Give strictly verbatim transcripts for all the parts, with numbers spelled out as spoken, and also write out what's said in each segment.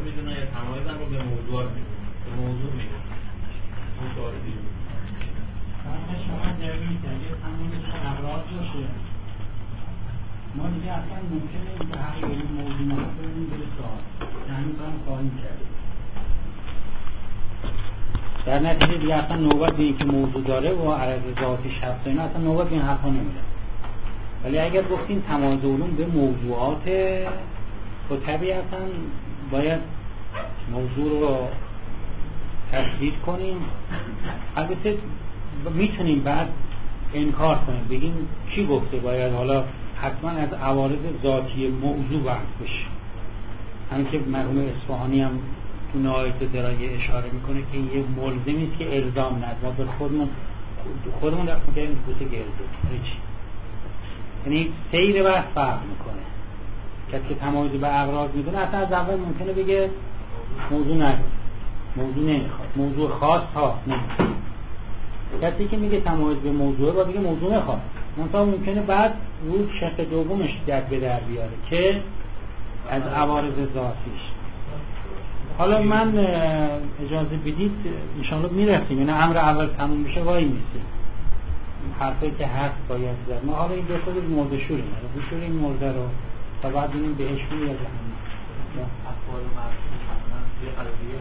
میدونن یا تمایزم رو به موضوعات میدونن، به موضوع میدونن. اون سوال دیگه فرق شما در این که تمایز اغراض باشه ما دیگه اصلا ممکنه به هر یک موضوع ما بریم بره سوال یعنی کنم کاری کرده در نتیجه دیگه اصلا نوبت به این که موضوع داره و عرض ذاتیش هست اینا اصلا نوبت به این حرفا نمیره. ولی اگر گفتیم تمایز علوم به موضوعات و طبیعتا باید موضوع رو تثبیت کنیم. البته میتونیم بعد انکار کنیم بگیم کی گفته باید حالا حتما از عوارض ذاتی موضوع بحث بشه. همین که مرحوم اصفهانی هم تو نهایت درایه اشاره میکنه که یه ملزمی است که الزام ند ما به خودمون خودمون رفت میکنیم پوسه گرده چی؟ یعنی سیر بحث فرق میکنه. کسی که تمایز به اغراض میدونه اصلا از اول ممکنه بگه موضوع نداره، موضوع نمیخواد، موضوع خاص ها نمیخواد. کسی که میگه تمایز به موضوعه باید بگه موضوع نخواد، منطقه ممکنه بعد روز شق دومش در به در بیاره که از عوارض ذاتیش. حالا من اجازه بدید انشاءالله میرسیم، یعنی امر اول تموم بشه وای میسیم حرفی که هست باید زد. ما حالا این دو خود مرده شوریم بشوریم مرده رو تا بعد بینیم بهش میاد همین اطفال مرسوم مثلا یه قضیه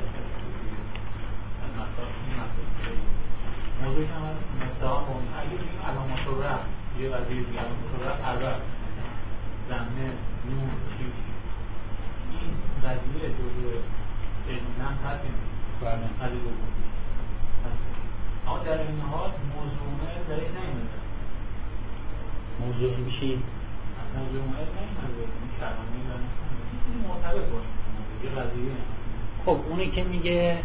موضوعی که من مثلا اگه بگیم علامات و رفت یه قضیه دیگه علامات و رفت عرب زمنه نون چیز این قضیه جزء علم نم هست این قضیه دوم اما در این حال موضوعه داره نمیده موضوع میشی موضوعه نمیده این کلمه این معتبر باشه یه قضیه. خب اونی که میگه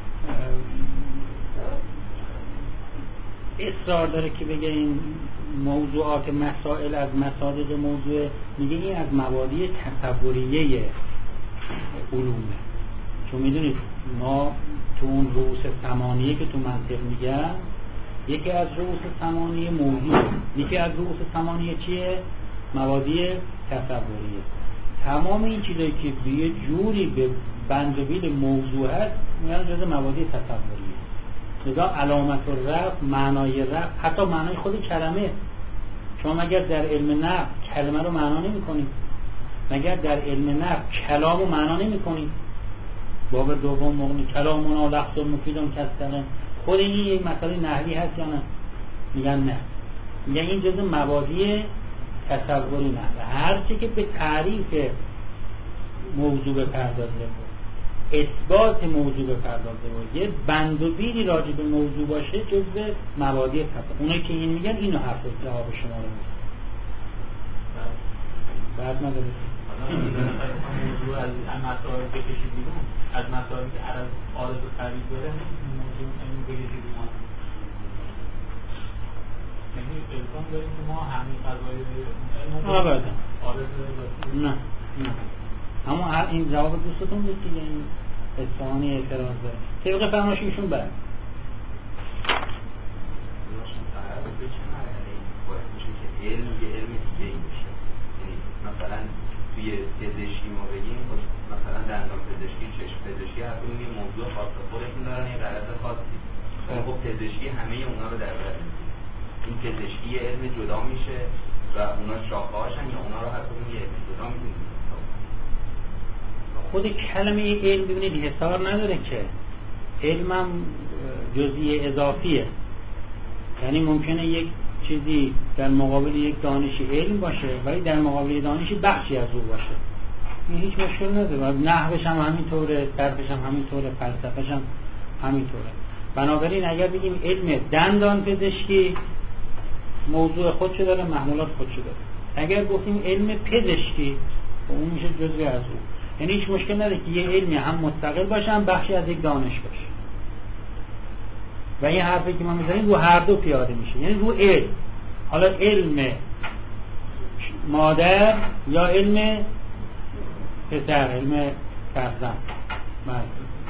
اصرار داره که بگه این موضوعات مسائل از مصادیق موضوع، میگه این از مبادی تصوریه علومه. چون میدونید ما تو اون رؤوس ثمانیه که تو منطق میگن یکی از رؤوس ثمانیه موضوع، یکی از رؤوس ثمانیه چیه؟ مبادی تصوریه. تمام این چیزایی که به یه جوری به بند و بیل موضوع هست میگن جز مبادی تصوریه. لذا علامت الرفع، معنای رفع، حتی معنای خود کلمه، شما مگر در علم نحو کلمه رو معنا نمی کنید؟ مگر در علم نحو کلام رو معنا نمی کنید؟ باب دوم مغنی کلامونا لفظ مفیدون کستقن، خود این یک مسئله نحوی هست یا نه؟ میگن نه، میگن این جز مبادی تصوری نه. هرچی که به تعریف موضوع بپردازه، اثبات موضوع بپردازه و یه بند و بیلی راجع به موضوع باشه جزء مبادی تصوری. اونایی که این میگن اینو حرف جواب شما رو میگن. بعد نداره موضوع از مسائل بکشی بیرون، از مسائلی که عرض عارض و خرید داره موضوع این بکشی بیرون. یعنی الزام داریم که ما همین قضایی آبادا عارض نه نه اما این جواب دوستتون بود که این اصفهانی اعتراض داره طبق فرمایششون بعد علم یه علم دیگه ای باشه. یعنی مثلا توی پزشکی ما بگیم مثلا دندان پزشکی، چشم پزشکی، هر کدوم یه موضوع خاص خودشون دارن، یه غرض خاصی. خب پزشکی همه اونا رو در بر می‌گیره. این پزشکی یه علم جدا میشه و اونا شاخه‌هاشن یا اونا رو هر کدوم یه علم جدا می‌دونن. خود کلمه علم ببینید حصار نداره که علمم جزئی اضافیه. یعنی ممکنه یک چیزی در مقابل یک دانشی علم باشه ولی در مقابل دانشی بخشی از او باشه، این هیچ مشکل نداره. نحوش هم همینطوره، صرفش هم همینطوره، فلسفه‌ش هم همینطوره. بنابراین اگر بگیم علم دندان پزشکی موضوع خودشو داره، محمولات خودشو داره. اگر گفتیم علم پزشکی اون میشه جزئی از او. یعنی هیچ مشکل نداره که یه علمی هم مستقل باشه هم بخشی از یک دانش باشه. و این حرفی که ما می‌زنیم رو هر دو پیاده میشه، یعنی رو علم. حالا علم مادر یا علم پسر، علم فرزند. منظور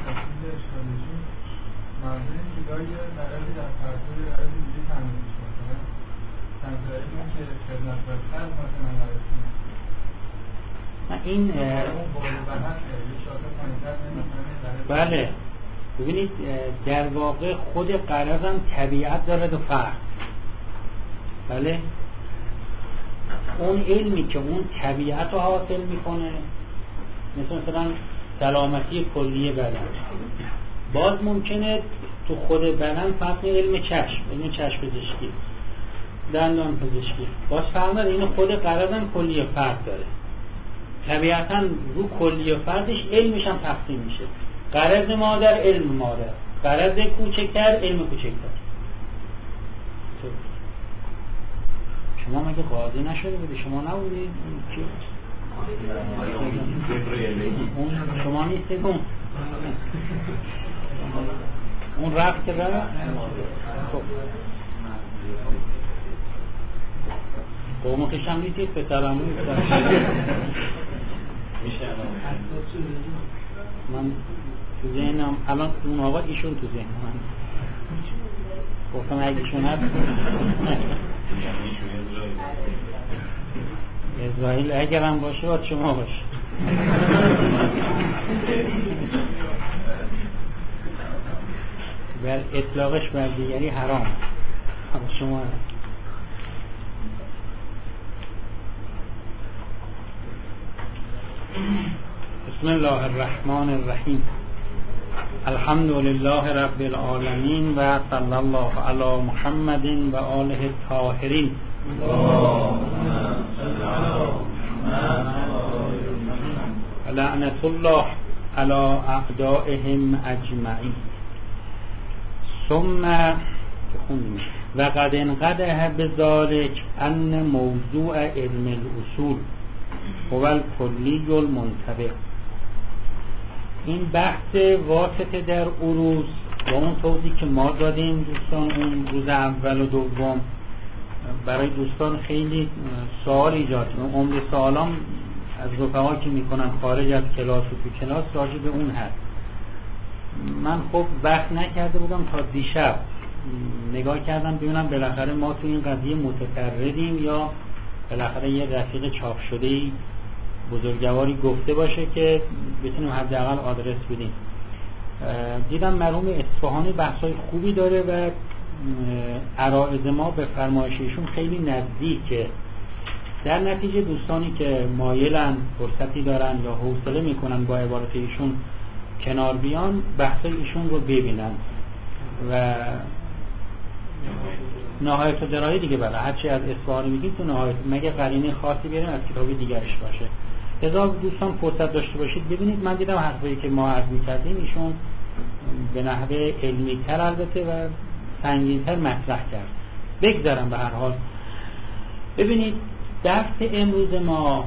که گاهی نرازی در پرسول نرازی دیگه تنظیم شده تنظیم که خدمت برسل مثلا نرازی این اون بالا بحث یه شاطر پایینتر بله ببینید در واقع خود غرض هم طبیعت دارد و فرق. بله اون علمی که اون طبیعت رو حاصل میکنه مثل مثلا سلامتی کلی بدن، باز ممکنه تو خود بدن فرق علم چشم، علم چشم پزشکی، دندان پزشکی باز فرق داره. این خود غرض هم کلی فرق داره. طبیعتا رو کلی فرقش علمش هم تقسیم میشه. غرض مادر علم مادر، غرض کوچکتر علم کوچکتر. شما مگه قاضی نشده بودی؟ شما نبودید؟ اون شما نیستید؟ اون اون رفت که رفت؟ قوم خیشم نیستید؟ پسرم من تو ذهنم الان اون آقا ایشون تو ذهن من گفتم اگه ایشون هست اسرائیل اگر هم باشه باید شما باشه. بر اطلاقش بر دیگری حرام شما هست. بسم الله الرحمن الرحیم. الحمد لله رب العالمین و صلی الله علی محمد و آله الطاهرین. لعنت الله علی اعدائهم اجمعین. ثم و قد انقدح بذلك ان موضوع علم الاصول هو الکلی المنطبق. این بحث واسطه در عروض با اون توضیح که ما دادیم دوستان اون روز اول و دوم برای دوستان خیلی سوال ایجاد کنه. عمده سوالام از رفقا که میکنن خارج از کلاس و تو کلاس راجع به اون هست. من خب وقت نکرده بودم تا دیشب نگاه کردم ببینم بالاخره ما تو این قضیه متفردیم یا بالاخره یه رفیق چاپ شده‌ای بزرگواری گفته باشه که بتونیم حداقل آدرس بدیم. دیدم مرحوم اصفهانی بحثای خوبی داره و عرائض ما به فرمایش ایشون خیلی نزدیکه. در نتیجه دوستانی که مایلن فرصتی دارن یا حوصله میکنن با عبارت ایشون کنار بیان بحثای ایشون رو ببینن و نهایت درایی دیگه بله هرچی از اصفهانی میگیم تو نهایت مگه قرینه خاصی بیاریم از کتاب دیگرش باشه. لذا دوستان فرصت داشته باشید ببینید. من دیدم حرفایی که ما عرض می‌کردیم ایشون به نحوه علمی‌تر البته و سنگین‌تر مطرح کرد. بگذارم به هر حال ببینید درس امروز ما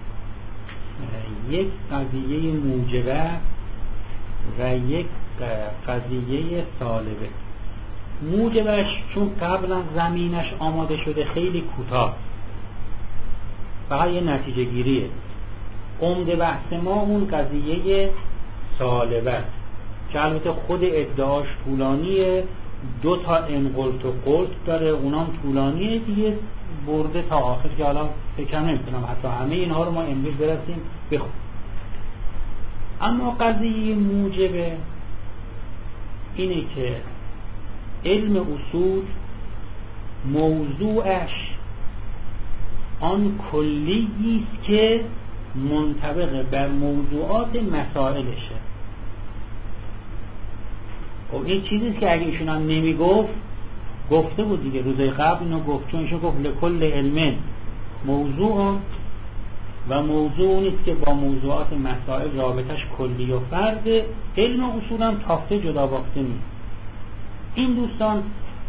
یک قضیه موجبه و یک قضیه سالبه. موجبش چون قبلا زمینش آماده شده خیلی کوتاه فقط یه نتیجه گیریه. عمده بحث ما اون قضیه سالبه که البته خود ادعاش طولانیه، دو تا انقلت و قلت داره اونام طولانیه دیگه برده تا آخر که حالا فکر نمی‌کنم حتی همه اینها رو ما امروز برسیم بخونیم. اما قضیه موجبه اینه که علم اصول موضوعش آن کلیی است که منطبق بر موضوعات مسائلشه. خب این چیزی است که اگه ایشون هم نمیگفت گفته بود دیگه روزای قبل اینو گفت، چون ایشون گفت لکل علم موضوع و موضوع اونیست که با موضوعات مسائل رابطش کلی و فرد. علم اصول هم تافته جدا باخته نیست. این دوستان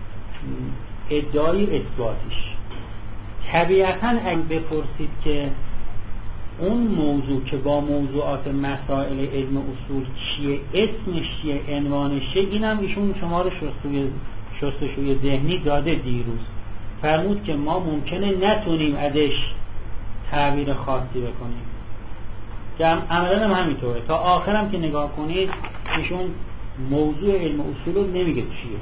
ادعای اثباتیش طبیعتاً اگه بپرسید که اون موضوع که با موضوعات مسائل علم اصول چیه، اسمش چیه، عنوانش چیه، اینم ایشون شما رو شستشوی شستشوی ذهنی داده دیروز. فرمود که ما ممکنه نتونیم ازش تعبیر خاصی بکنیم که عملاً هم همینطوره. تا آخرم که نگاه کنید ایشون موضوع علم اصول رو نمیگه چیه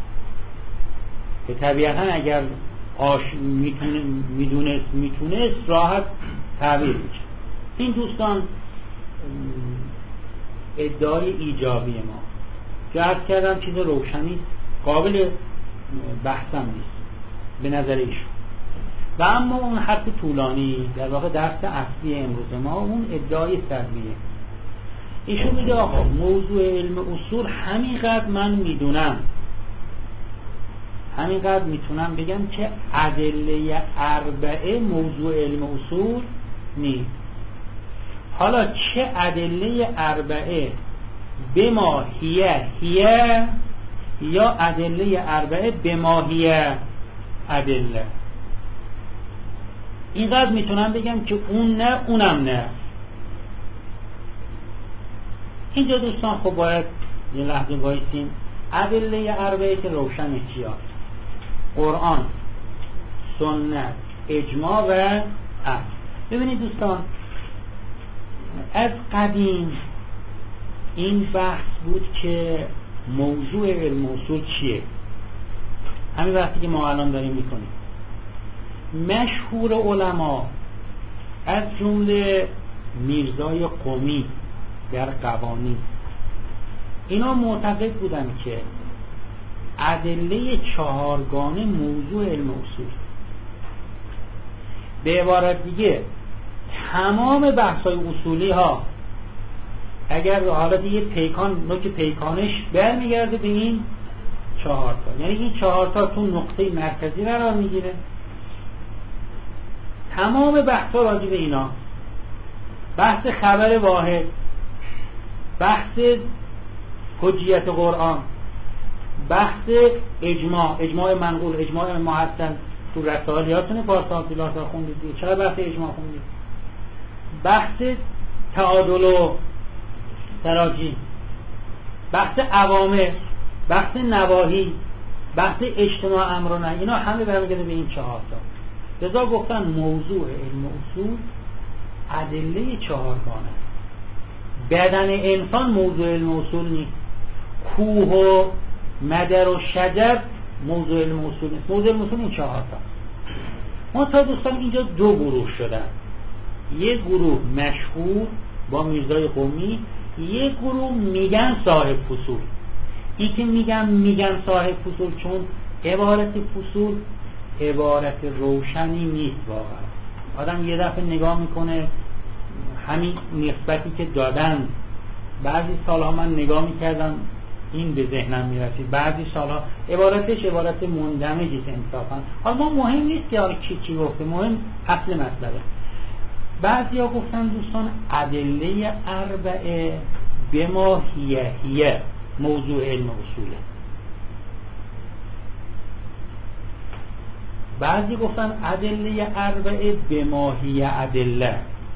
که طبیعتاً اگر آش میتونه میدونست میتونست راحت تعبیر میشه. این دوستان ادعای ایجابی ما که عرض کردم چیز روشنی قابل بحثم نیست به نظر ایشون. و اما اون حرف طولانی در واقع درس اصلی امروز ما اون ادعای سلبیه. ایشون میگه آقا موضوع علم اصول همینقدر من میدونم، همینقدر میتونم بگم که ادله اربعه موضوع علم اصول نیست. حالا چه ادله اربعه به ما هیه هیه یا ادله اربعه به ما هیه ادله، اینقدر میتونم بگم که اون نه اونم نه. اینجا دوستان خب باید یه لحظه وایسیم. ادله اربعه که روشن چیا؟ قرآن، سنت، اجماع و عقل. ببینید دوستان، از قدیم این بحث بود که موضوع علم اصول چیه. همین وقتی که ما الان داریم میکنیم. مشهور علما از جمله میرزای قمی در قوانین، اینا معتقد بودن که ادله چهارگانه موضوع علم اصول. به عبارت دیگه تمام بحث‌های اصولی ها اگر حالت یه پیکان نوک پیکانش برمیگرده به این چهار تا، یعنی این چهار تا تو نقطه مرکزی قرار میگیره. تمام بحث‌ها راجع به اینا، بحث خبر واحد، بحث حجیت قرآن، بحث اجماع، اجماع منقول، اجماع محسن، تو رسائل یادتونه پارسال کلاس ها خوندید دیگه، چرا بحث اجماع خوندید؟ بحث تعادل و تراجی، بحث اوامر، بحث نواهی، بحث اجتماع امر و نهی، اینا همه برمیگرده به این چهار تا. لذا گفتن موضوع علم اصول ادله چهارگانه. بدن انسان موضوع علم اصول نیست. کوه و مدر و شجر موضوع علم اصول نیست. موضوع علم اصول این چهار تا. ما تا دوستان اینجا دو گروه شدن. یک گروه مشهور با میرزای قمی، یک گروه میگن صاحب فصول. این که میگن میگن صاحب فصول چون عبارت فصول عبارت روشنی نیست. واقعا آدم یه دفعه نگاه میکنه همین نسبتی که دادن، بعضی سالها من نگاه میکردم این به ذهنم میرسید، بعضی سالها عبارتش عبارت مندمجی است انصافا. حالا ما مهم نیست که حالا کی چی گفته، مهم اصل مطلبه. بعضی ها گفتن دوستان ادله اربعه به ما هیه هیه موضوع علم اصوله. بعضی گفتن ادله اربعه به ما هیه ادله.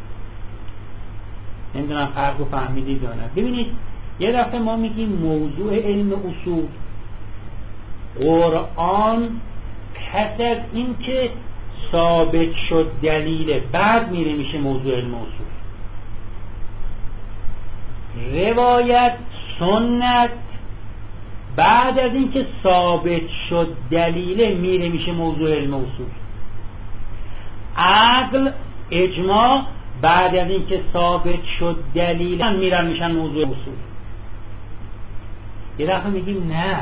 نمیدونم فرقو فهمیدید یا نه. ببینید یه دفعه ما میگیم موضوع علم اصول قرآن پس از این که ثابت شد دلیله بعد میره میشه موضوع علم اصول. روایت سنت بعد از این که ثابت شد دلیله میره میشه موضوع علم اصول. عقل اجماع بعد از این که ثابت شد دلیل هم میرن میشن موضوع اصول. یه دفعه میگیم نه،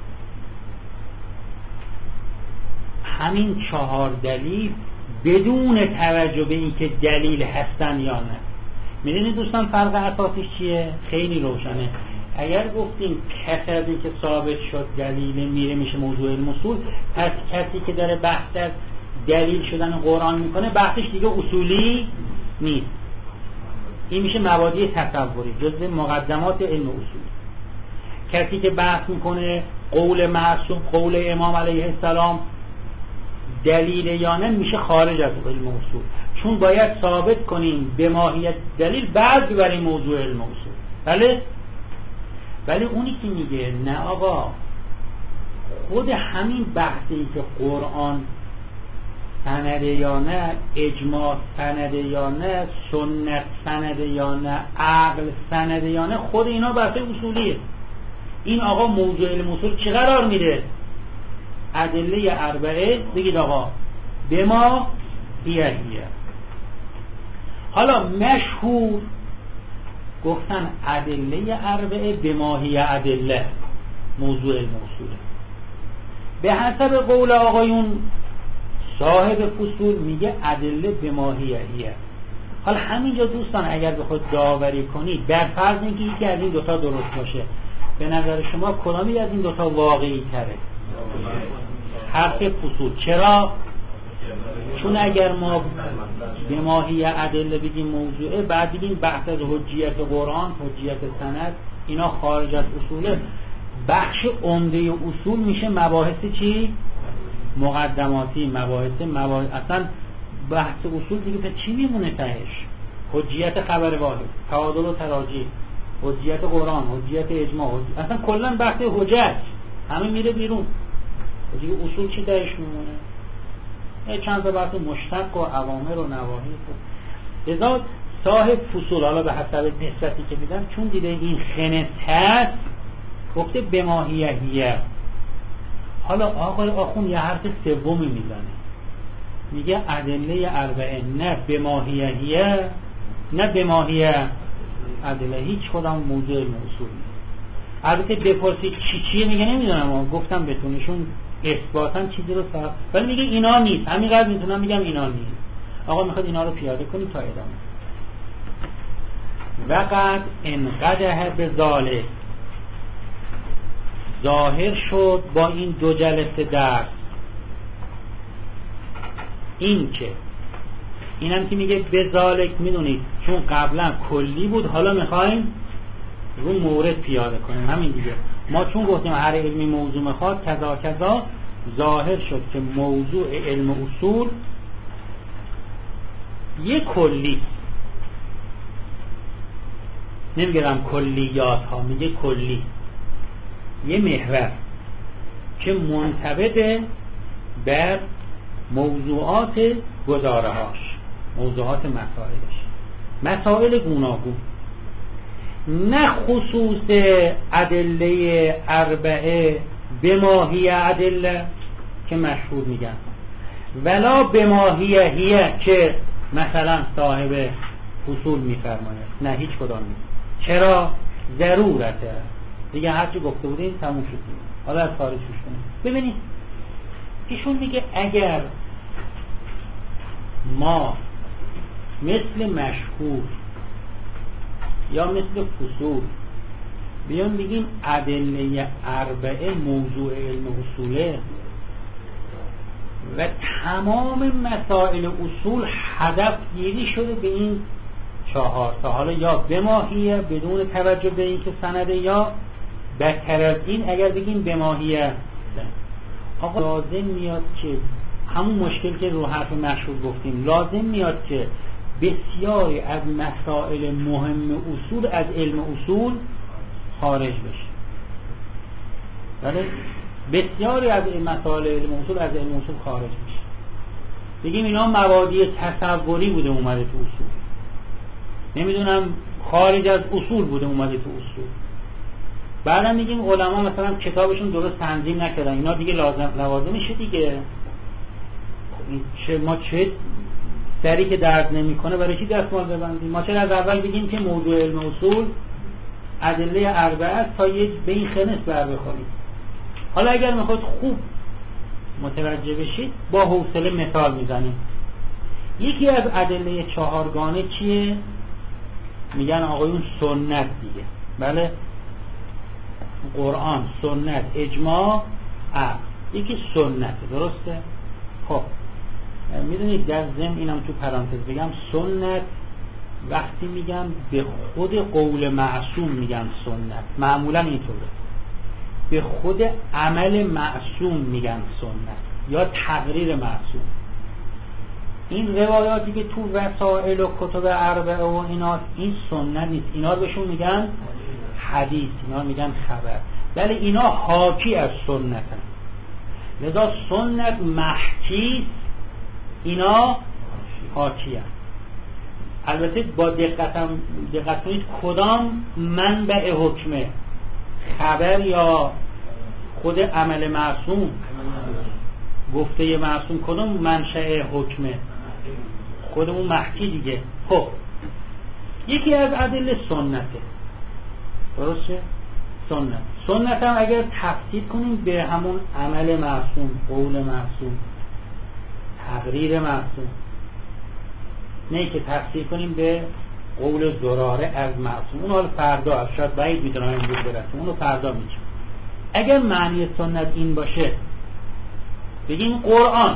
همین چهار دلیل بدون توجه به این که دلیل هستن یا نه. میدونید دوستان فرق اساسیش چیه؟ خیلی روشنه. اگر گفتیم کسی از این که ثابت شد دلیل میره میشه موضوع علم اصول، پس کسی که داره بحث از دلیل شدن قرآن میکنه بحثش دیگه اصولی نیست. این میشه مبادی تصوری، جزء مقدمات علم اصول. کسی که بحث میکنه قول معصوم، قول امام علیه السلام دلیل یا نه، میشه خارج از علم اصول، چون باید ثابت کنیم به ماهیت دلیل بعد ببریم موضوع علم اصول. بله؟ ولی اونی که میگه نه آقا، خود همین بحثی که قرآن سنده یا نه، اجماع سنده یا نه، سنت سنده یا نه، عقل سنده یا نه، خود اینا بحث اصولیه. این آقا موضوع علم اصول چه قرار میده؟ ادله اربعه بگید آقا به ما هیه هیه. حالا مشهور گفتن ادله اربعه به ماهی ادله موضوع علم اصوله. به حسب قول آقایون صاحب فصول میگه ادله به ماهیهیه. حالا همینجا دوستان اگر بخواد داوری کنید بر فرض اینکه یکی از این دوتا درست باشه، به نظر شما کدامی از این دوتا واقعی تره؟ حرف فصول. چرا؟ چون اگر ما به ماهی ادله بگیم موضوعه، بعد بگیم بحث از حجیت قرآن، حجیت سند، اینا خارج از اصوله. بخش عمده اصول میشه مباحث چی؟ مقدماتی، مباحث مباحث اصلا بحث اصول دیگه تا چی میمونه تهش؟ حجیت خبر واحد، تعادل و تراجیح، حجیت قرآن، حجیت اجماع، حجیت... اصلا کلا بحث حجت همه میره بیرون. دیگه اصول چی تهش میمونه؟ چند تا بحث مشتق و اوامر و نواهی. لذا صاحب فصول حالا به حسب نسبتی که میدن چون دیده این خنث هست گفته به ماهیهیه. حالا آقای آخون یه حرف سومی میزنه، میگه ادله اربعه نه به ماهیهیه نه به ماهیه ادله، هیچ کدام موضوع علم اصول نیست. البته بپرسید چی چیه میگه نمیدونم، گفتم بتونشون اثباتاً چیزی رو صاحب، ولی میگه اینا نیست. همینقدر میتونم میگم اینا نیست. آقا میخواد اینا رو پیاده کنیم تا ادامه. وقد انقدح به ذالک، ظاهر شد با این دو جلسه درس این که اینم که میگه به ذالک، میدونید چون قبلا کلی بود حالا میخوایم رو مورد پیاده کنیم. همین دیگه ما چون گفتیم هر علمی موضوع میخواد کذا کذا، ظاهر شد که موضوع علم اصول یک کلی، نمیگم کلیات ها، میگه کلی، یه محور که منطبق بر موضوعات گزاره هاش، موضوعات مسائلش، مسائل گوناگون، نه خصوص ادله اربعه به ماهی ادله که مشهور میگن، ولا به ماهی هیه که مثلا صاحب فصول میفرماید، نه هیچ کدام نیست. چرا؟ ضرورته دیگه، هرچی گفته بودیم تموم شد. حالا از خارج شوش کنیم. ببینید ایشون میگه اگر ما مثل مشهور یا مثل فصول بیان بگیم ادله اربعه موضوع علم اصوله و تمام مسائل اصول هدف گیری شده به این چهار تا، حالا یا به ماهیه بدون توجه به این که سنده، یا بدتر از این اگر بگیم به ماهیه، آقا لازم میاد که همون مشکل که رو حرف مشهور گفتیم، لازم میاد که بسیاری از مسائل مهم اصول از علم اصول خارج بشه. بله بسیاری از مسائل علم اصول از علم اصول خارج بشه. بگیم اینا مبادی تصوری بوده اومده تو اصول، نمیدونم خارج از اصول بوده اومده تو اصول. بعدم میگیم علما مثلا کتابشون درست تنظیم نکردن، اینا دیگه لازم لوازمشه دیگه. چه ما چه سری که درد نمیکنه برای چی دستمال ببندیم؟ ما چرا از اول بگیم که موضوع علم اصول ادله اربعه تا یه به این خنث بر بخوریم. حالا اگر میخواد خوب متوجه بشید با حوصله مثال میزنیم. یکی از ادله چهارگانه چیه؟ میگن آقایون سنت دیگه. بله قرآن، سنت، اجماع، عقل. یکی سنت، درسته؟ خب میدونید در ضمن اینم تو پرانتز بگم، سنت وقتی میگم به خود قول معصوم میگن سنت، معمولا اینطوره، به خود عمل معصوم میگن سنت یا تقریر معصوم. این روایاتی که تو رسائل و کتب اربعه و اینا، این سنت نیست، اینا رو بهشون میگن حدیث، اینا میگن خبر، ولی اینا حاکی از سنتن. لذا سنت محکی، اینا حاکی هست. البته با دقتم دقت کنید کدام منبع حکمه، خبر یا خود عمل معصوم، گفته معصوم کدام منشأ حکمه؟ خودمون محکی دیگه. خب یکی از ادله سنته. درسته؟ سنت. سنت هم اگر تفسیر کنیم به همون عمل معصوم، قول معصوم، تقریر معصوم، نه که تفسیر کنیم به قول زراره از معصوم، اون حال فردا شاید بعید میدونم امروز برسیم، اونو فردا میگیم. اگر معنی سنت این باشه بگیم قرآن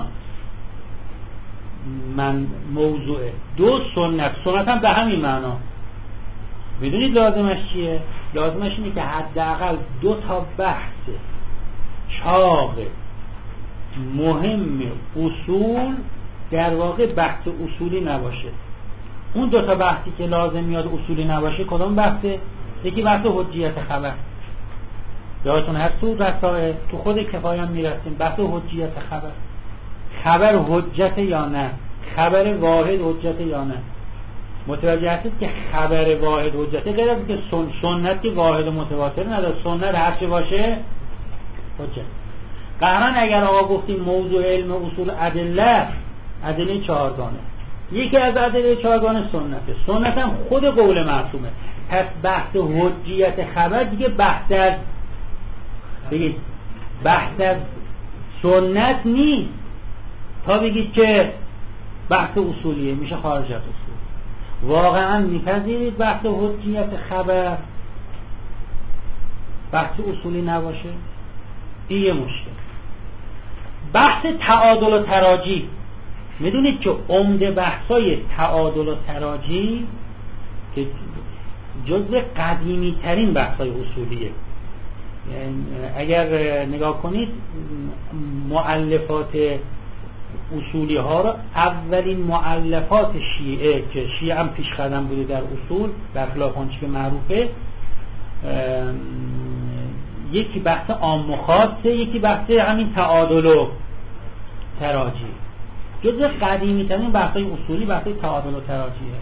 من موضوعه، دو سنت، سنت هم به همین معنا. میدونید لازمش چیه؟ لازمش اینه که حداقل دو تا بحث چاق مهم اصول در واقع بحث اصولی نباشه. اون دو تا بحثی که لازم میاد اصولی نباشه کدوم بحثه؟ یکی بحث حجیت خبر، یادتون هست تو رسائل تو خود کفایه هم میرسیم بحث حجیت خبر، خبر حجت یا نه، خبر واحد حجت یا نه. متوجه هستید که خبر واحد حجته، غیر از که سن... سنت که واحد و متواتر نداره، سنت هر چه باشه حجت. قهران اگر آقا گفتیم موضوع علم اصول ادله، ادله چهارگانه، یکی از ادله چهارگانه سنته، سنت هم خود قول معصومه. پس بحث حجیت خبر دیگه بحث از بگید بحث از سنت نیست تا بگید که بحث اصولیه، میشه خارج از اصول. واقعا میپذیرید بحث حجیت خبر بحث اصولی نباشه؟ این یه مشکل. بحث تعادل و تراجی، میدونید که عمده بحثای تعادل و تراجی که جزء قدیمی ترین بحثای اصولیه. یعنی اگر نگاه کنید مؤلفات اصولی ها رو، اولین مؤلفات شیعه که شیعه هم پیش قدم بوده در اصول برخلاف آنچه که معروفه، یکی بحث عام و خاصه، یکی بحث همین تعادل و تراجی. جزء قدیمی ترین بحثای اصولی بحث تعادل و تراجیه.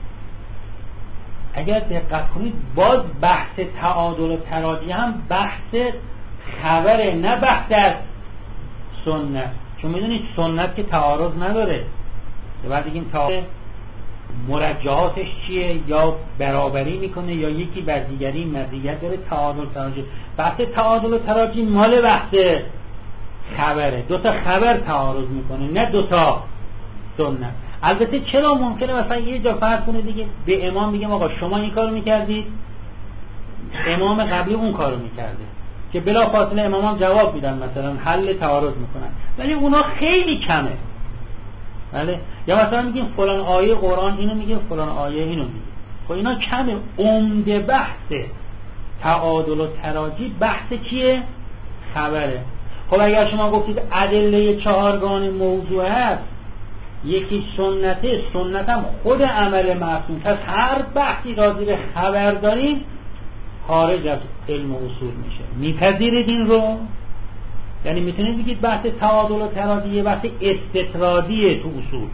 اگر دقت کنید باز بحث تعادل و تراجی هم بحث خبره، نه بحث از سنت. چون میدونید سنت که تعارض نداره، بعد بگیم تعارض مرجحاتش چیه، یا برابری میکنه یا یکی بر دیگری مزیت داره. تعادل تراجی، بحث تعادل و تراجی مال بحث خبره، دو تا خبر تعارض میکنه نه دو تا سنت. البته چرا ممکنه مثلا یه جا فرض کنه دیگه به امام بگیم آقا شما این کارو میکردید، امام قبلی اون کارو میکرده، که بلا فاصله امامان جواب میدن مثلا حل تعارض میکنن، ولی اونا خیلی کمه. بله، یا مثلا میگیم فلان آیه قرآن اینو میگه، فلان آیه اینو میگه. خب اینا کمه. عمده بحث تعادل و تراجی بحث چیه؟ خبره. خب اگر شما گفتید ادله چهارگانه موضوع هست، یکی سنته، سنت هم خود عمل معصوم، پس هر بحثی راجع به خبر داریم خارج از علم و اصول میشه. میپذیرید این رو؟ یعنی میتونید بگید بحث تعادل و تراجی یه بحث استطرادیه تو اصول،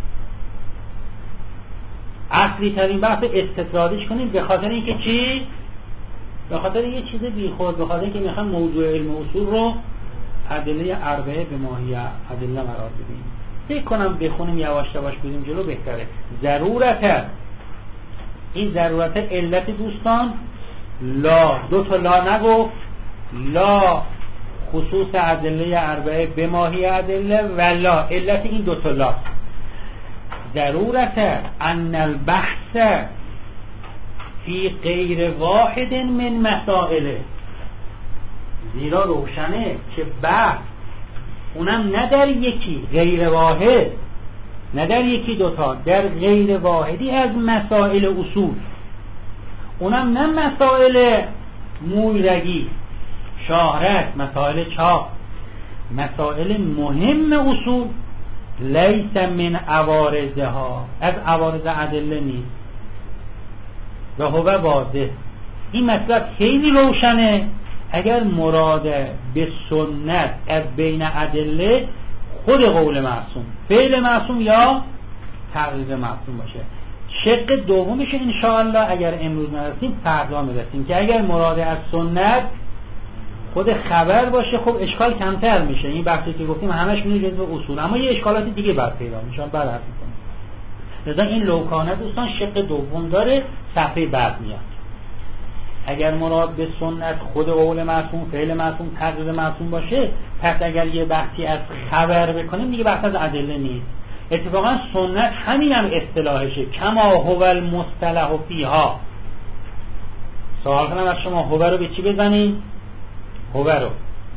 اصلی ترین بحث استطرادیش کنیم. به خاطر اینکه چی؟ به خاطر یه چیز بیخود، به خاطر اینکه میخوام موضوع علم و اصول رو ادله اربعه به ماهیه ادله قرار بدیم. فکر کنم بخونیم یواش یواش بریم جلو بهتره. ضرورت، این ضرورت علت دوستان لا، دو تا لا نگفت، لا خصوص ادله اربعه به ماهیه ادله و لا علت این دو تا لا. ضرورت ان البحث فی غیر واحد من مسائل، زیرا روشنه که بحث اونم نه در یکی غیر واحد، نه در یکی دوتا، در غیر واحدی از مسائل اصول، اونم نه مسائل مویرگی شاهرت، مسائل چاپ، مسائل مهم اصول، لیس من عوارضها، از عوارض ادله نیست. و هو واضح، این مطلب خیلی روشنه. اگر مراد به سنت از بین ادله خود قول معصوم، فعل معصوم یا تقریر معصوم باشه. شق دومش انشاءالله اگر امروز نرسیم فردا میرسیم، که اگر مراد از سنت خود خبر باشه خب اشکال کمتر میشه. این بحثی که گفتیم همش میشه جزء اصول، اما یه اشکالاتی دیگه بعد پیدا میشن، بعد حرف میکنیم. لذا این لوکانه دوستان شق دوم داره، صفحه بعد میاد. اگر مراد به سنت خود قول معصوم، فعل معصوم، تقریر معصوم باشه، پس اگر یه بحثی از خبر بکنیم دیگه بحث از ادله نیست. اتفاقا سنت همین هم اصطلاحشه، کما هو المصطلح فیها. سوال کنم از شما، هو رو به چی بزنیم؟ هو رو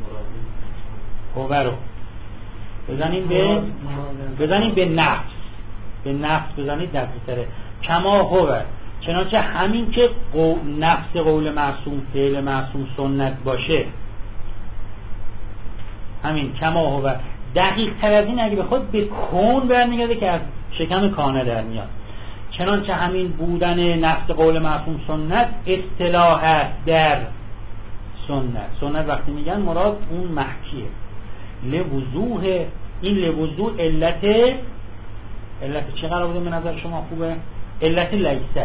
هو رو بزنیم به بزنیم به نفس، به نفس بزنید دقیق‌تره. کما هو، چنانچه همین که قو... نفس قول معصوم، فعل معصوم، سنت باشه، همین کما هو. دقیق تر از این اگه بخواد به کون برمیگرده که از شکم کانه در میاد. چنانچه همین بودن نفس قول معصوم سنت اصطلاح است در سنت. سنت وقتی میگن مراد اون محکیه. لوضوح، این لوضوح علت علت چه قرار بوده به نظر شما خوبه؟ علت لیسه،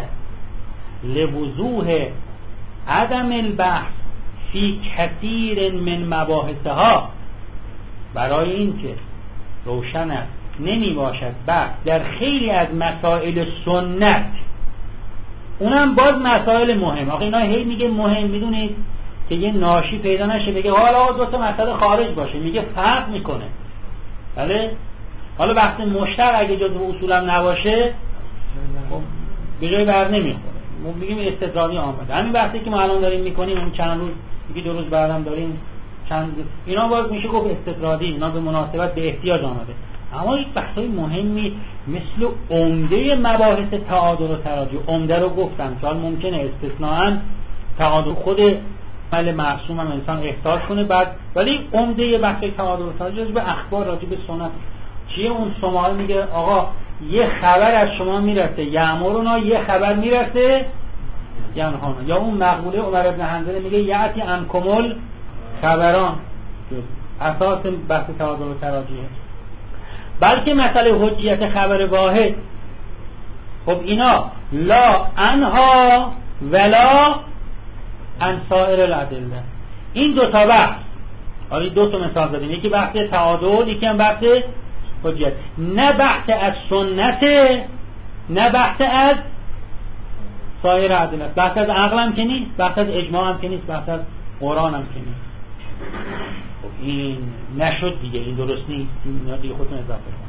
لوضوح عدم البحث فی کثیر من مباحثها، برای این که روشن است نمی باشد بحث در خیلی از مسائل سنت، اونم باز مسائل مهم. آخه اینا هی میگه مهم، میدونید که یه ناشی پیدا نشه بگه حالا دو تا مسئله خارج باشه، میگه فرق میکنه. بله حالا بحث مشتق اگه جزو اصولم نباشه خب به جای بر نمیخوره، ما میگیم استدراکی آمده. همین بحثی که ما الان داریم میکنیم، همین چند روز یکی دو روز بعدم داریم چند اینا باز میشه گفت استدراکی، اینا به مناسبت به احتیاج آمده. اما یک بحثای مهمی مثل عمده مباحث تعادل و تراجع، عمده رو گفتم که حال ممکنه استثناءً تعادل خود عمل معصوم هم انسان احساس کنه بعد، ولی عمده بحث تعادل و تراجع به اخبار راجع به سنت چیه. اون سماعی میگه آقا یه خبر از شما میرسه یامرونا، یه خبر میرسه ینهانا. یا اون مقوله عمر ابن حنظله میگه یاتی انکمل خبران، اساس بحث تعادل و تراجعه. بلکه مسئله حجیت خبر واحد، خب اینا لا انها ولا عن سایر الادله، این دو تا بحث، آره دو تا مثال زدیم، یکی بحث تعادل، یکی هم بحث حجیت. نه بحث از سنت، نه بحث از سایر ادله، بحث از عقل هم که نیست، بحث از اجماع هم که نیست، بحث از قرآن هم که نیست. خب این نشد دیگه، این درست نیست، این دیگه خودتون اضافه کن.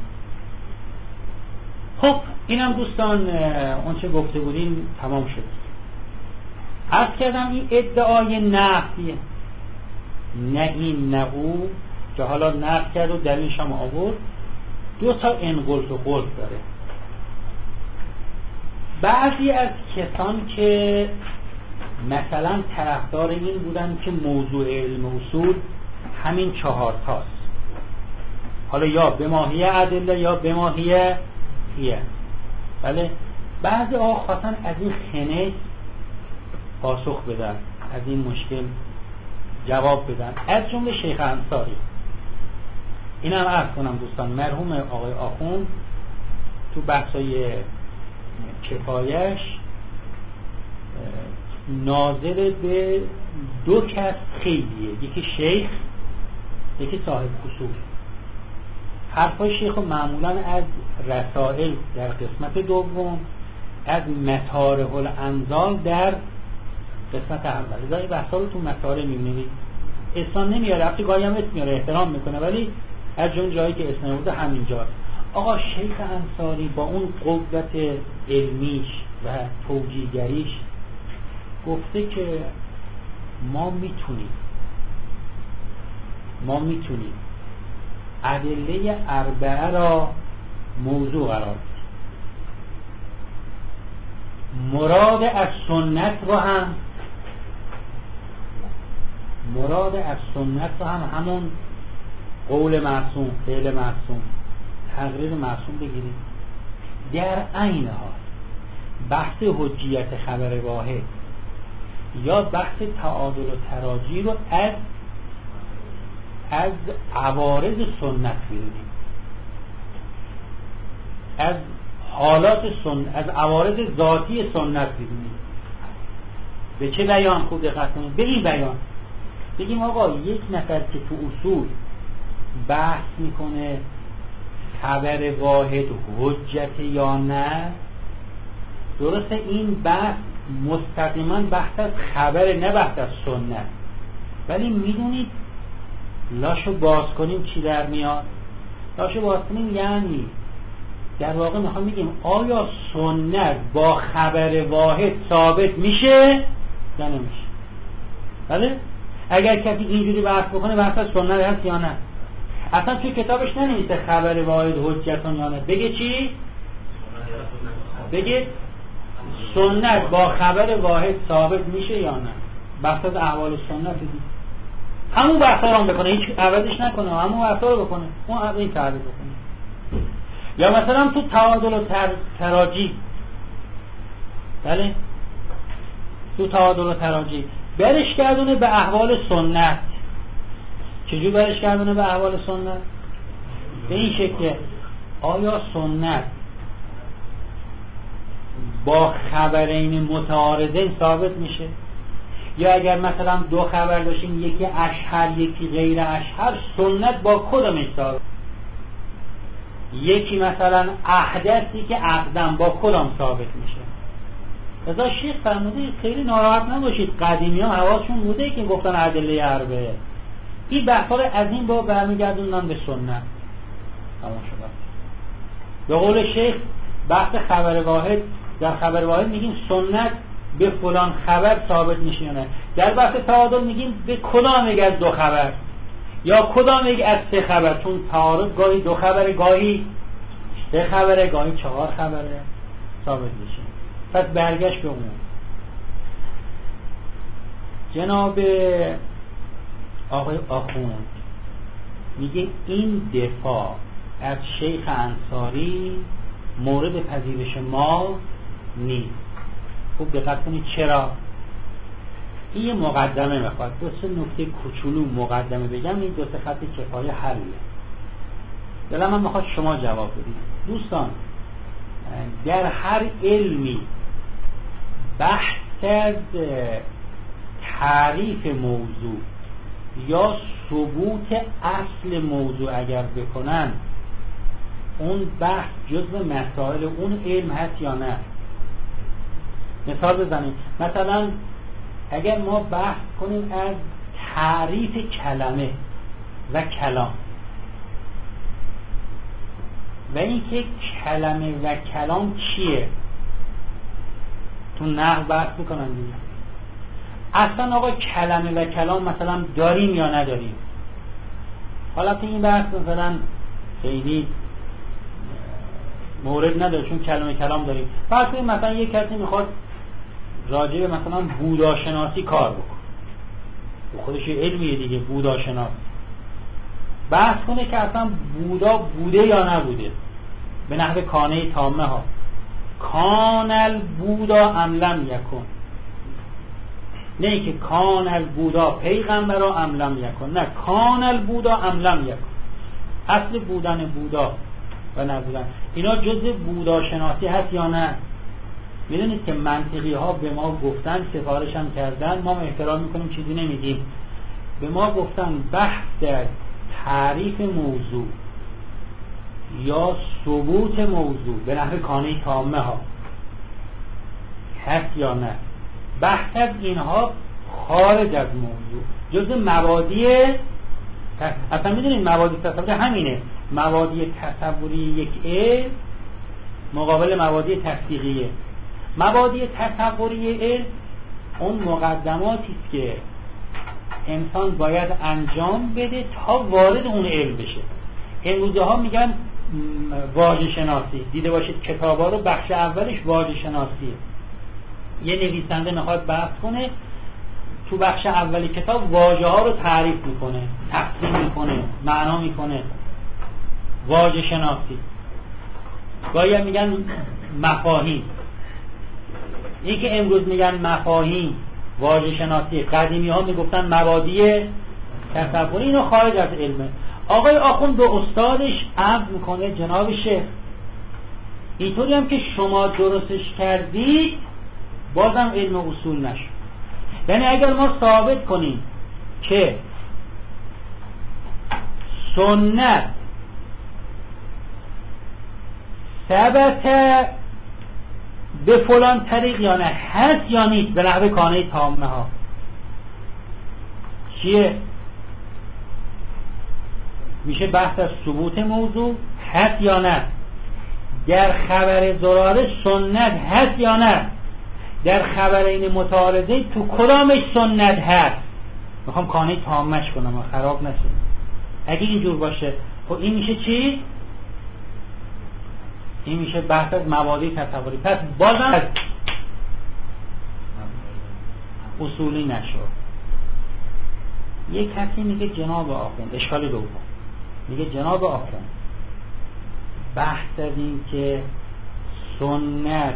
خب اینم دوستان اون چه گفته بودیم تمام شد. عرض کردم این ادعای نفیه، نه این نه او، که حالا نفی کرد و دلیلش هم آورد، دو تا انقلت و قلت داره. بعضی از کسان که مثلا طرفدار این بودن که موضوع علم اصول همین چهار تاست، حالا یا به ماهیه ادله یا به ماهیه هیه، بله بعضی ها خواستن از این خنه پاسخ بدن، از این مشکل جواب بدن، از جمله شیخ انصاری. این هم عرض کنم دوستان، مرحوم آقای آخوند تو بحثای کفایش ناظر به دو کس خیلیه، یکی شیخ یکی صاحب اصول. حرفای شیخ معمولا از رسائل در قسمت دوم، از مطارح الانزال در قسمت اول. زایی بحثا رو تو مطارح میبینید، اسم نمیاره، البته گاهی هم اسم میاره، احترام میکنه، ولی از جون جایی که اسم نمیاره همینجا. آقا شیخ انصاری با اون قوت علمیش و توجیه‌گریش گفته که ما میتونیم ما میتونیم ادله اربعه را موضوع قرار بدیم، مراد از سنت رو هم مراد از سنت رو هم همون قول معصوم، فعل معصوم، تقریر معصوم بگیریم. در عین حال بحث حجیت خبر واحد یا بحث تعادل و تراجی رو از از عوارض سنت بگیریم، از حالات سنت، از عوارض ذاتی سنت بگیریم. به چه بیان؟ خوب دقت کنید، به این بیان بگیم آقا یک نفر که تو اصول بحث میکنه خبر واحد حجت یا نه؟ درسته این بحث مستقیما بحث از خبر، نه بحث از سنت. ولی میدونید لاشو باز کنیم چی در میاد؟ لاشو باز کنیم یعنی در واقع میخوام میگیم آیا سنت با خبر واحد ثابت میشه یا نمیشه؟ بله؟ اگر کسی اینجوری بحث بکنه بحث از سنت هست یا نه؟ اصلا توی کتابش ننویسه خبر واحد حجتون یا نه، بگه چی؟ بگه سنت با خبر واحد ثابت میشه یا نه. بحث از احوال سنت دید همون بحثا رو هم بکنه، هیچ عوضش نکنه، همون بحثا رو بکنه، اون این تعریف بکنه. یا مثلا تو تعادل و تر... تراجی، بله تو تعادل و تراجی برش گردونه به احوال سنت. چجور برش گردونه به احوال سنت؟ به این شکل آیا سنت با خبرین متعارضین ثابت میشه؟ یا اگر مثلا دو خبر داشتیم یکی اشهر یکی غیر اشهر، سنت با کدومش ثابت؟ یکی مثلا احدثی که اقدم با کدام ثابت میشه؟ ازا شیخ فرموده خیلی ناراحت نباشید، قدیمی ها حواسشون بوده که گفتن ادله اربعه. این بحثا رو از این باب برمیگردوندن به سنت. تمام شد. به قول شیخ بحث خبر واحد، در خبر واحد میگیم سنت به فلان خبر ثابت میشه یا نه. در بحث تعادل میگیم به کدام یک از دو خبر یا کدام یک از سه خبر، چون تعارض گاهی دو خبره، گاهی سه خبره، گاهی چهار خبره ثابت میشه. پس برگشت به اون جناب آقای آخوند میگه این دفاع از شیخ انصاری مورد پذیرش ما نیست. خوب دقت کنید چرا؟ این مقدمه میخواد، دو سه نکته کوچولو مقدمه بگم، این دو سه خط کفایه حله. دلم من میخواد شما جواب بدید. دوستان در هر علمی بحث از تعریف موضوع یا ثبوت اصل موضوع اگر بکنن، اون بحث جزء مسائل اون علم هست یا نه؟ مثال بزنیم، مثلا اگر ما بحث کنیم از تعریف کلمه و کلام و اینکه کلمه و کلام چیه، تو نحو بحث میکنن دیگه. اصلا آقا کلمه و کلام مثلا داریم یا نداریم؟ حالا تو این بحث مثلا خیلی مورد نداره چون کلمه کلام داریم. فرض کنیم مثلا یک کسی میخواد راجع به مثلا بوداشناسی کار بکنه، خودش علمیه دیگه، بوداشناسی بحث کنه که اصلا بودا بوده یا نبوده، به نحو کانه تامه ها، کانل بودا املم یکن، نه اینکه کانل بودا پیغمبر و املم یکن، نه کانل بودا املم یکن، اصل بودن بودا و نبودن. اینا جزء بوداشناسی هست یا نه؟ میدونید که منطقی ها به ما گفتن، سفارش هم کردن، ما احترام میکنیم چیزی نمیگیم. به ما گفتن بحث در تعریف موضوع یا ثبوت موضوع به نحو کانه تامه ها هست یا نه. بحث از اینها خارج از موضوع، جزء مبادی اصلا میدونید مبادی تصوری همینه، مبادی تصوری یک علم مقابل مبادی تصدیقیه. مبادی تصوری علم اون مقدماتی است که انسان باید انجام بده تا وارد اون علم بشه. امروزه ها میگن واژه شناسی، دیده باشید کتابا رو بخش اولش واژه شناسیه. یه نویسنده میخواد بحث کنه، تو بخش اول کتاب واژه ها رو تعریف میکنه، تقسیم میکنه، معنا میکنه، واژه شناسی. گاهی میگن مفاهیم. این که امروز میگن مفاهیم واژه شناسی، قدیمی ها میگفتن مبادی تصوری، اینو خارج از علمه. آقای آخوند به استادش عرض میکنه جناب شیخ اینطوری هم که شما درستش کردید بازم علم اصول نشد. یعنی اگر ما ثابت کنیم که سنت ثبت به فلان طریق یا نه، هست یا نیست، به نحو کانه تامه ها چیه؟ میشه بحث از ثبوت موضوع، هست یا نه، در خبر زراره سنت هست یا نه، در خبرین متعارضه تو کدامش سنت هست. میخوام کانه تامش کنم و خراب نشه. اگه اینجور باشه خب این میشه چی؟ این میشه بحث از مبادی تصوری. پس بازم اصولی نشد. یک کسی میگه جناب آخوند، اشکال دوم میگه جناب آخوند بحث از این که سنت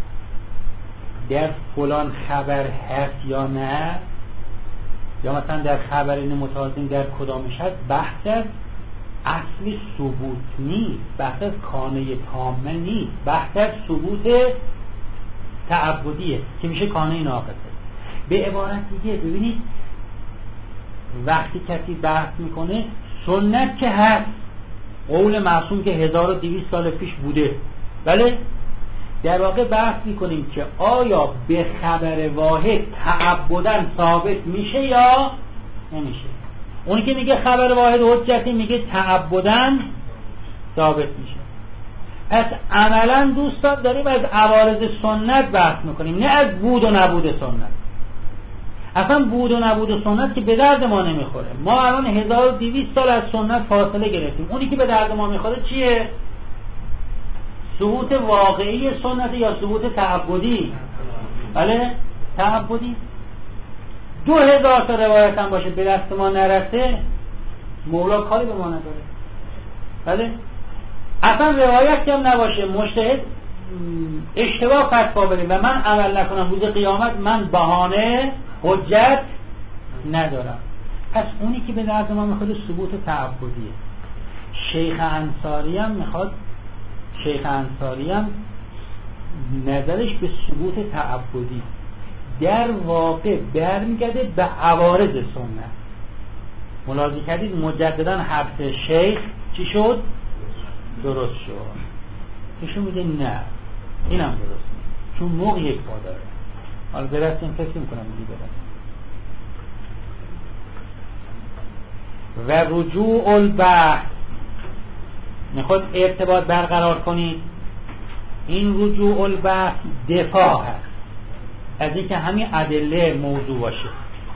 در فلان خبر هست یا نه، یا مثلا در خبرین متعارضین در کدامش هست، بحث از اصل ثبوت نیست، بحث از کانه تامه نیست، بحث از ثبوت تعبدیه که میشه کانه ناقصه. به عبارت دیگه ببینید وقتی کسی بحث میکنه سنت که هست، قول معصوم که هزار و دویست سال پیش بوده، بله، در واقع بحث میکنیم که آیا به خبر واحد تعبداً ثابت میشه یا نمیشه. اونی که میگه خبر واحد حجتی میگه تعبداً ثابت میشه. پس عملاً دوستان داریم از عوارض سنت بحث میکنیم، نه از بود و نبود سنت. اصلا بود و نبود سنت که به درد ما نمیخوره. ما الان هزار و دویست سال از سنت فاصله گرفتیم. اونی که به درد ما میخوره چیه؟ ثبوت واقعی سنت یا ثبوت تعبدی؟ بله، تعبدی. دو هزار تا روایت هم باشه به دست ما نرسه، مولا کاری به ما نداره. بله، اصلا روایتی هم نباشه، مجتهد اشتباه فتوا بده و من عمل نکنم، روز قیامت من بهانه حجت ندارم. پس اونی که به درد ما میخواد ثبوت تعبدیه. شیخ انصاری هم میخواد، شیخ انصاری هم نظرش به ثبوت تعبدی در واقع برمیگرده به عوارض سنت. ملاحظه کردید مجددا حرف شیخ چی شد؟ درست شد. ایشون میگه نه، اینم درست نیست، چون موقع یک پا داره. حالا برستیم فکر میکنم دیگه برستیم. و رجوع البحث، میخواد ارتباط برقرار کنید، این رجوع البحث دفاع هست از اینکه همین ادله موضوع باشه.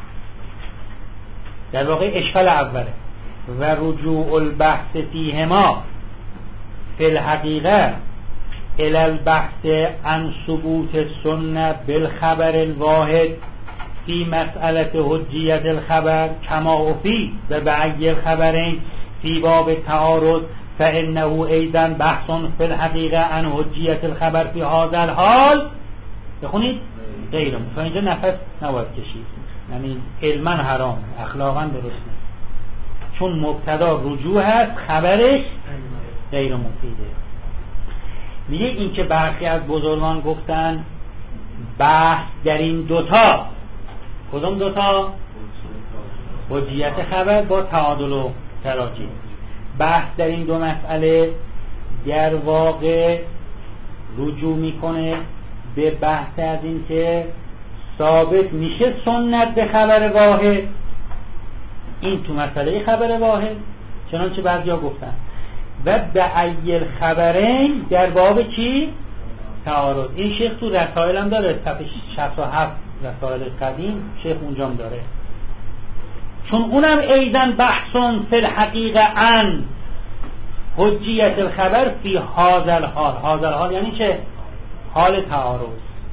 در واقع اشکال اوله و رجوع البحث فیهما فی الحقیقه الى البحث عن ثبوت السنه بالخبر الواحد فی مسئله حجیت الخبر کما افی و بعی الخبرین فی باب تعارض فانه ایضا بحث فی الحقیقه عن حجیت الخبر فی هذا الحال. بخونید غیر تا اینجا نفس نباید کشید، یعنی علما حرام، اخلاقا درست نیست، چون مبتدا رجوع هست، خبرش غیر مفیده. میگه این که برخی از بزرگان گفتن بحث در این دوتا، کدوم دوتا؟ حجیت خبر با تعادل و تراجیح. بحث در این دو مسئله در واقع رجوع میکنه به بحث از این که ثابت میشه سنت به خبر واحد، این تو مسئله خبر واحد چنانچه بعضیا گفتن، و به ایل خبرین در باب چی؟ تعارض. این شیخ تو رسائل هم داره، صفحه شصت و هفت رسائل قدیم شیخ اونجام داره، چون اونم ایضا بحثون فی الحقیقه عن حجیت الخبر فی هذا الحال. هذا الحال یعنی چه؟ حال تعارض.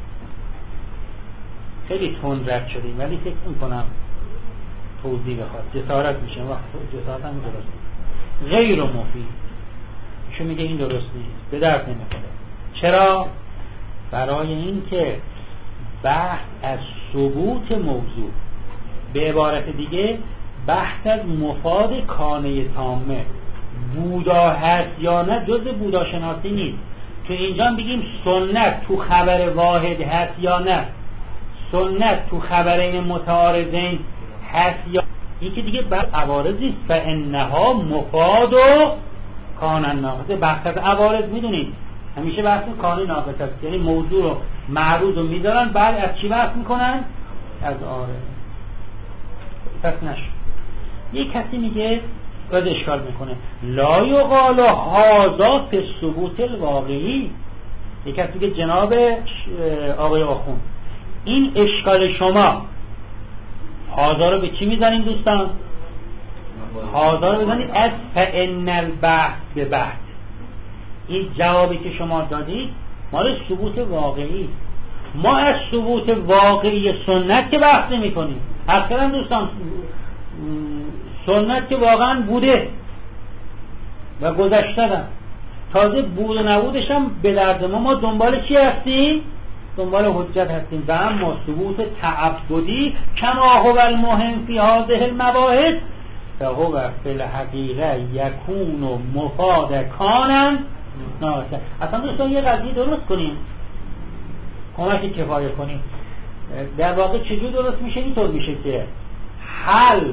خیلی تند رد شدیم ولی فکر میکنم توضیح بخواد جسارت میشه، وقت جسارت هم درست نیست، غیر مفید. ایشون میگه این درست نیست، به درد نمیخوره. چرا؟ برای این که بحث از ثبوت موضوع، به عبارت دیگه بحث از مفاد کانه تامه، بودا هست یا نه جز بودا شناسی نیست. تو اینجا بگیم سنت تو خبر واحد هست یا نه، سنت تو خبرین متعارضین هست یا، این که دیگه بر عوارضی است. فانها مفاد و کانن ناقصه. بحث از عوارض میدونید همیشه بحث کانون ناقص است، یعنی موضوع رو معروض رو میذارن بعد از چی بحث میکنن؟ از آره. پس نشد. یک کسی میگه باید اشکال میکنه لا یقال هذا فی الثبوت الواقعی. یک کسی میگه جناب آقای آخوند این اشکال شما هذا رو به چی میزنیم دوستان؟ هذا رو بزنید از فإن البحث به بحث. این جوابی که شما دادید مال ثبوت واقعی، ما از ثبوت واقعی سنت که بحث نمی کنیم. اصلا دوستان سنت که واقعا بوده و گذشته ده. تازه بود و نبودش هم به درد ما. ما دنبال چی هستیم؟ دنبال حجت هستیم. و اما ثبوت تعبدی کما هو المهم فی هذه المباحث فهو فی الحقیقه یکون مفاد کانن ناقصه. اصلا دوستان یه قضیه درست کنیم، کمک کفایه کنیم. در واقع چجور درست میشه؟ اینطور میشه که حل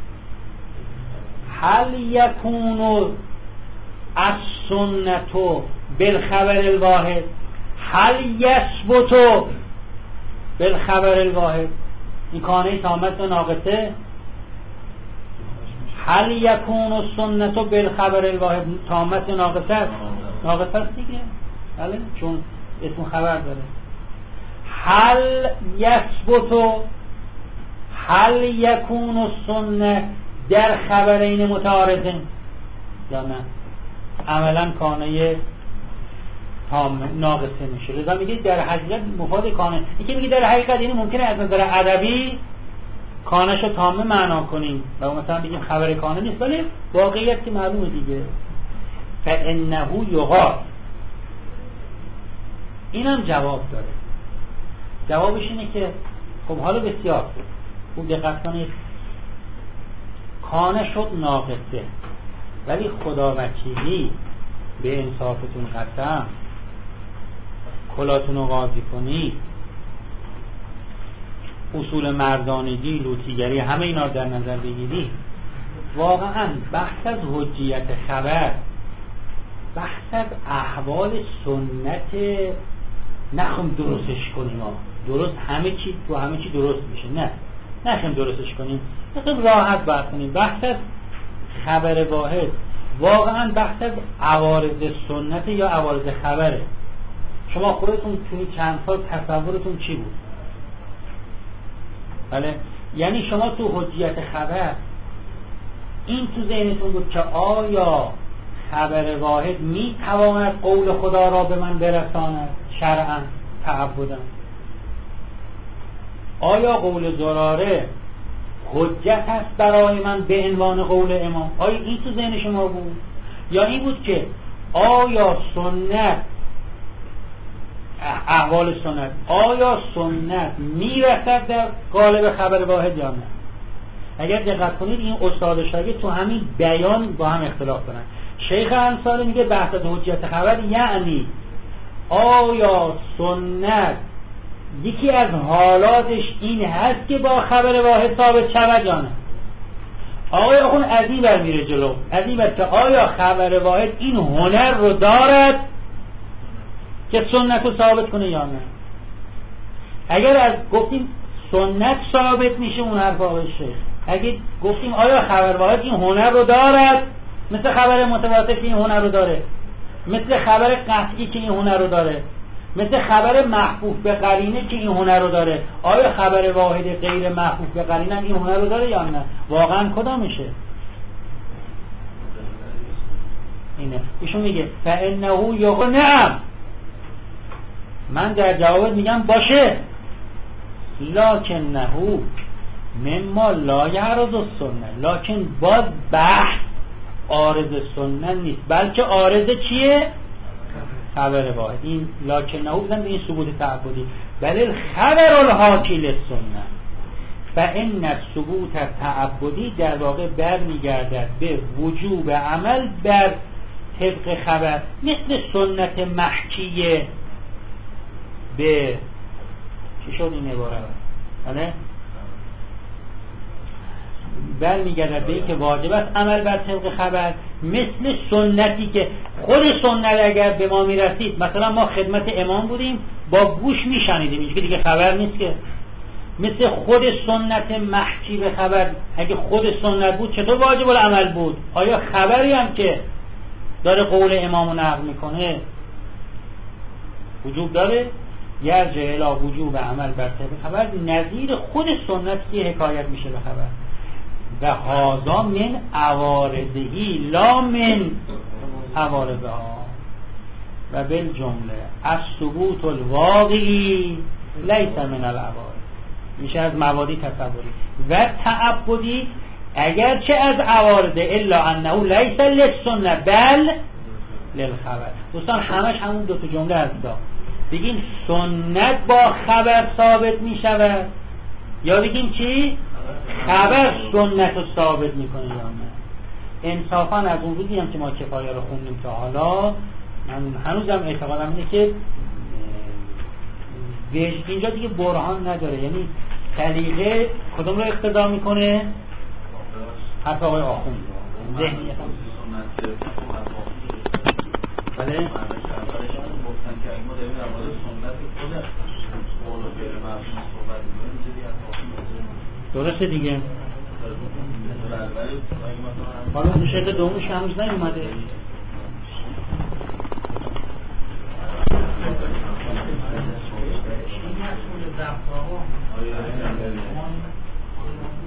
حل یکون السنة بالخبر الواحد حل یثبت بالخبر الواحد. این کانه تامت و ناقصه. حل یکون السنة بالخبر الواحد تامت و ناقصه است. ناقصه است دیگه، بله، چون اسم خبر داره. حل یثبت حل یکون السنة در خبرین متعارضین یا نه؟ عملا کانه تام ناقصه میشه. لذا میگه در حقیقت مفاد کانه. این که میگه در حقیقت یعنی ممکنه از نظر ادبی کانه‌شو تامه معنا کنیم و مثلا بگیم خبر کانه نیست، ولی واقعیت که معلومه دیگه. فانه یقال. اینم جواب داره. جوابش اینه که خب حالا بسیار خوب دقت کنید، کانه شد ناقصه، ولی خدا وکیلی به انصافتون قسم کلاتون رو قاضی کنید، اصول مردانگی، لوطیگری، همه اینا رو در نظر بگیری، واقعا بحث از حجیت خبر، بحث از احوال سنت نخم درستش کنیم. درست همه چی تو همه چی درست میشه، نه نخم درستش کنیم، نخم راحت بحث کنیم. بحث از خبر واحد واقعا بحث از عوارض سنت یا عوارض خبره. شما خودتون توی چند سال تصورتون چی بود؟ بله، یعنی شما تو حجیت خبر این تو ذهنتون بود که آیا خبر واحد می تواند قول خدا را به من برساند شرعاً تعبداً؟ آیا قول زراره حجت است برای من به عنوان قول امام؟ آیا این تو ذهن شما بود؟ یا این بود که آیا سنت، احوال سنت، آیا سنت میرسد در قالب خبر واحد یا نه؟ اگر دقت کنید این استاد و شاگرد تو همین بیان با هم اختلاف دارن. شیخ انصاری میگه بحث از حجت خبر یعنی آیا سنت یکی از حالاتش این هست که با خبر واحد ثابت شود یا نه؟ آقای اخون از این بر میره جلو، از این بر که آیا خبر واحد این هنر رو دارد که سنت رو ثابت کنه یا نه؟ اگر از گفتیم سنت ثابت میشه اون حرف آقای شیخ، اگر گفتیم آیا خبر واحد این هنر رو دارد، مثل خبر متواتر که این هنر رو داره، مثل خبر قطعی که این هنر رو داره، مثل خبر محفوظ به قرینه که این هنر رو داره، آیا خبر واحد غیر محفوظ به قرینه این هنر رو داره یا نه؟ واقعا کدامشه؟ اینه. ایشون میگه فانه یقول نعم، من در جواب میگم باشه، لکنه مما لا یعرض السنه، لکن باز بحث عارض سنت نیست، بلکه عارض چیه؟ خبر واحد. این لکنه بزن به این ثبوت تعبدی، بل خبر الحاکی للسنه. فان الثبوت تعبدی در واقع برمیگردد به وجوب عمل بر طبق خبر، مثل سنت محکیه به چی شد این عبارت؟ بله، برمیگردد به این که واجب است عمل بر طبق خبر، مثل سنتی که خود سنت اگر به ما میرسید، مثلا ما خدمت امام بودیم با گوش میشنیدیم، اینجا دیگه خبر نیست که، مثل خود سنت محچی به خبر، اگه خود سنت بود چطور واجب العمل بود؟ آیا خبری هم که داره قول امامو نقل میکنه وجوب داره؟ یرجع الی وجوب عمل بر طبق خبر، نظیر خود سنت که حکایت میشه به خبر. و هذا من عوارضهی لا من عوارضها و بالجمله الثبوت الواقعی لیس من العوارض، میشه از موادی تصوری و تعبدی، اگرچه از عوارض الا انه لیس للسنه بل للخبر. دوستان همش همون دو تا جمله هست، بگیم سنت با خبر ثابت میشود یا بگیم چی؟ خبر سنت رو ثابت میکنه یا نه. انصافا از اون روزی هم که ما کفایه رو خوندیم تا حالا، من هنوزم اعتقادم اینه که اینجا دیگه برهان نداره، یعنی سلیقه کدوم رو اقتضا میکنه؟ حتی آقای آخوند رو ذهنیت هم بله؟ درسته دیگه. حالا اون شکل دومش هنوز نیومده. این مسئول ضبط آقا